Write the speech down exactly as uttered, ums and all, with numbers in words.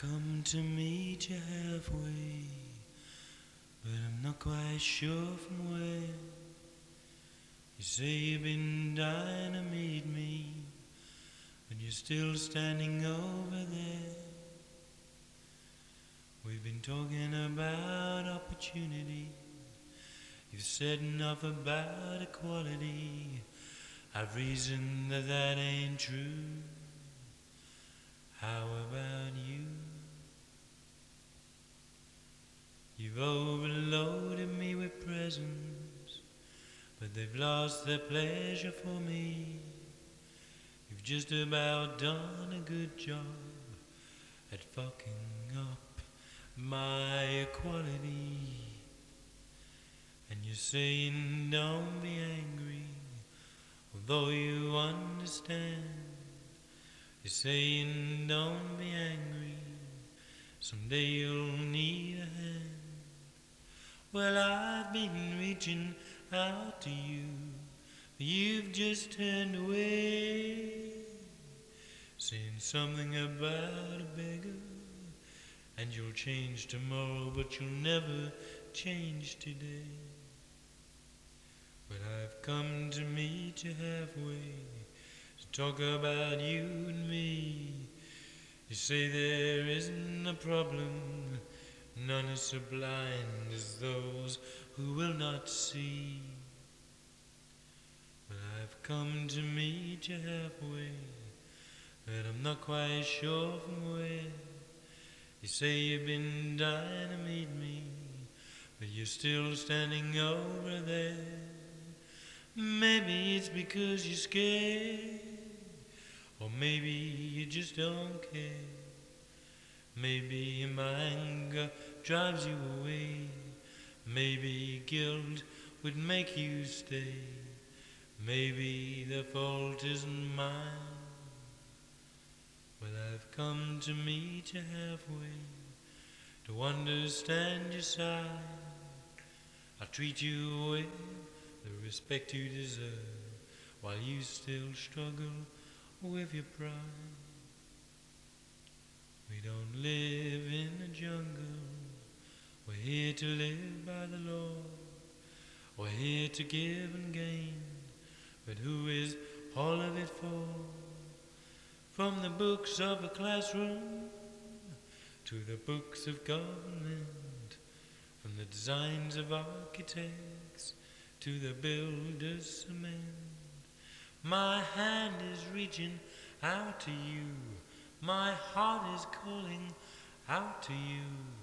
come to meet you halfway, but I'm not quite sure from where. You say you've been dying to meet me, but you're still standing over there. We've been talking about opportunity. You've said enough about equality. I've reasoned that that ain't true. How about you? You've overloaded me with presents, but they've lost their pleasure for me. You've just about done a good job at fucking up my equality. And you're saying don't be angry, although you understand. You're saying don't be angry, someday you'll need a hand. Well, I've been reaching out to you, but you've just turned away, saying something about a beggar, and you'll change tomorrow, but you'll never change today. But I've come to meet you halfway, to talk about you and me. You say there isn't a problem, none is so blind as those who will not see. But I've come to meet you halfway, but I'm not quite sure from where. You say you've been dying to meet me, but you're still standing over there. Maybe it's because you're scared, or maybe you just don't care. Maybe my anger drives you away. Maybe guilt would make you stay. Maybe the fault isn't mine. Well, I've come to meet you halfway, to understand your side. I'll treat you with the respect you deserve, while you still struggle with your pride. We don't live in a jungle, we're here to live by the law. We're here to give and gain, but who is all of it for? From the books of a classroom to the books of government, from the designs of architects to the builder's cement. My hand is reaching out to you, my heart is calling out to you.